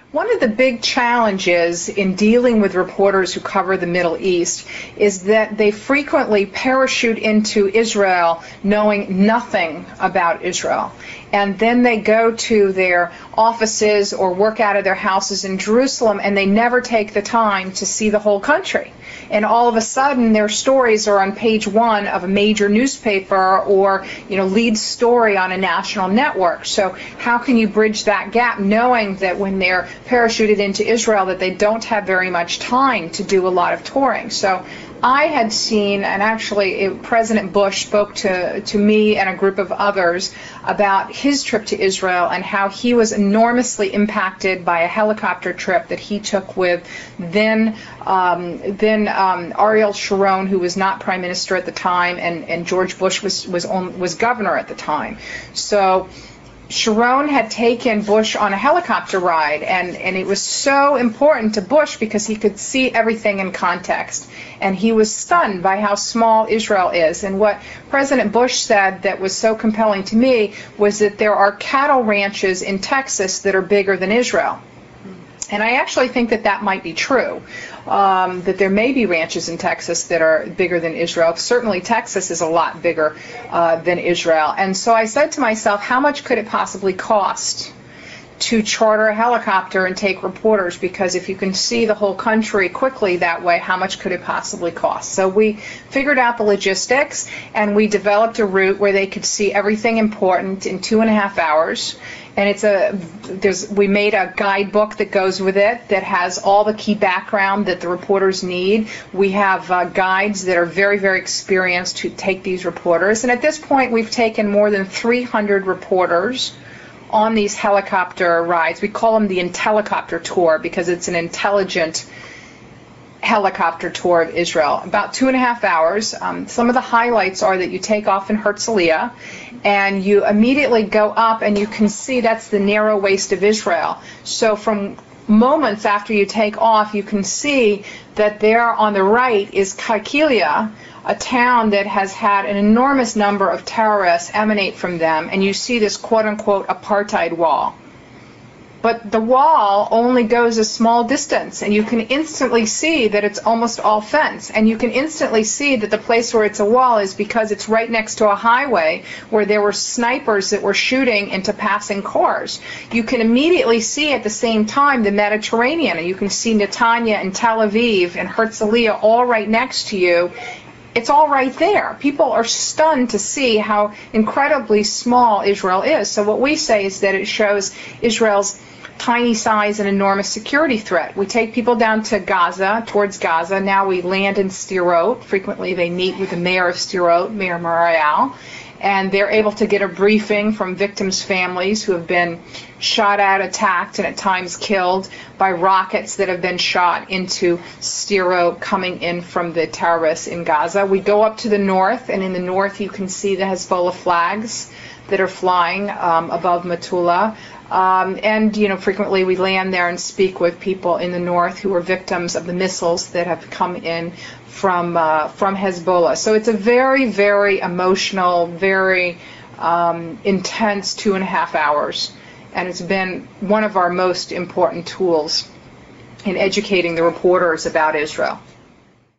One of the big challenges in dealing with reporters who cover the Middle East is that they frequently parachute into Israel knowing nothing about Israel. And then they go to their offices or work out of their houses in Jerusalem, and they never take the time to see the whole country. And all of a sudden, their stories are on page 1 of a major newspaper or, lead story on a national network. So how can you bridge that gap, knowing that when they're parachuted into Israel that they don't have very much time to do a lot of touring? So I had seen, and actually President Bush spoke to me and a group of others about his trip to Israel and how he was enormously impacted by a helicopter trip that he took with then Ariel Sharon, who was not prime minister at the time, and George Bush was governor at the time. So Sharon had taken Bush on a helicopter ride, and it was so important to Bush because he could see everything in context. And he was stunned by how small Israel is. And what President Bush said that was so compelling to me was that there are cattle ranches in Texas that are bigger than Israel. And I actually think that that might be true, that there may be ranches in Texas that are bigger than Israel. Certainly Texas is a lot bigger than Israel. And so I said to myself, how much could it possibly cost to charter a helicopter and take reporters? Because if you can see the whole country quickly that way, how much could it possibly cost? So we figured out the logistics, and we developed a route where they could see everything important in 2.5 hours. And we made a guidebook that goes with it that has all the key background that the reporters need. We have guides that are very, very experienced to take these reporters. And at this point, we've taken more than 300 reporters on these helicopter rides. We call them the Intellicopter Tour because it's an intelligent helicopter tour of Israel. About 2.5 hours. Some of the highlights are that you take off in Herzliya and you immediately go up and you can see that's the narrow waist of Israel. So from moments after you take off, you can see that there on the right is Qalqilia, a town that has had an enormous number of terrorists emanate from them, and you see this quote-unquote apartheid wall. But the wall only goes a small distance, and you can instantly see that it's almost all fence. And you can instantly see that the place where it's a wall is because it's right next to a highway where there were snipers that were shooting into passing cars. You can immediately see at the same time the Mediterranean, and you can see Netanya and Tel Aviv and Herzliya all right next to you. It's all right there. People are stunned to see how incredibly small Israel is. So what we say is that it shows Israel's tiny size and enormous security threat. We take people down to Gaza, towards Gaza. Now we land in Sderot. Frequently they meet with the mayor of Sderot, Mayor Muriel, and they're able to get a briefing from victims' families who have been shot at, attacked, and at times killed by rockets that have been shot into Sderot coming in from the terrorists in Gaza. We go up to the north, and in the north you can see the Hezbollah flags that are flying above Metula. And frequently we land there and speak with people in the north who are victims of the missiles that have come in from Hezbollah. So it's a very, very emotional, very intense 2.5 hours, and it's been one of our most important tools in educating the reporters about Israel.